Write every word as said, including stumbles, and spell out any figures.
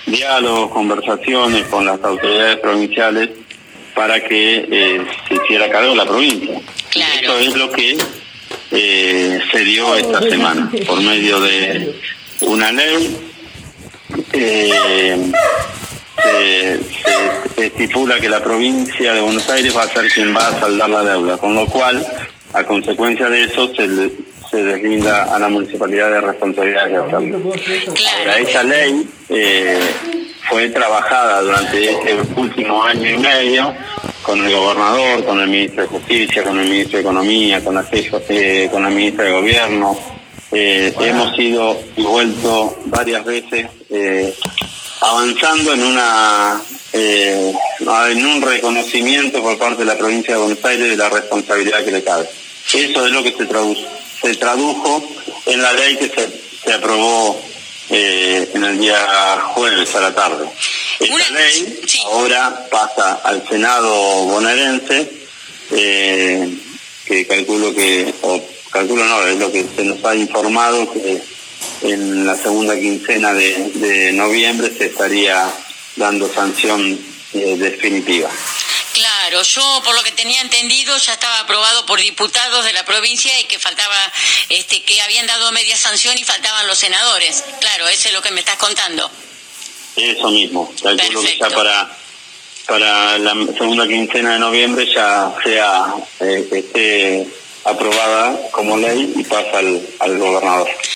diálogos, conversaciones con las autoridades provinciales para que eh, se hiciera cargo de la provincia. Claro. Eso es lo que eh, se dio esta semana, por medio de una ley. Eh, se, se estipula que la provincia de Buenos Aires va a ser quien va a saldar la deuda, con lo cual, a consecuencia de eso, se, le, se deslinda a la municipalidad de responsabilidades de hacerlo. Ahora, esa ley eh, fue trabajada durante este último año y medio con el gobernador, con el ministro de Justicia, con el ministro de Economía, con la, eh, con la ministra de Gobierno. Eh, hemos ido y vuelto varias veces eh, avanzando en una eh, en un reconocimiento por parte de la provincia de Buenos Aires de la responsabilidad que le cabe. Eso es lo que se tradujo, se tradujo en la ley que se, se aprobó eh, en el día jueves a la tarde. Esta ley ahora pasa al Senado bonaerense, eh, que calculo que, o calculo no, es lo que se nos ha informado, que en la segunda quincena de, de noviembre se estaría dando sanción eh, definitiva. Claro, yo por lo que tenía entendido ya estaba aprobado por diputados de la provincia y que faltaba, este, que habían dado media sanción y faltaban los senadores. Claro, eso es lo que me estás contando. Eso mismo, calculo que ya para para la segunda quincena de noviembre ya sea eh, esté aprobada como ley y pasa al, al gobernador.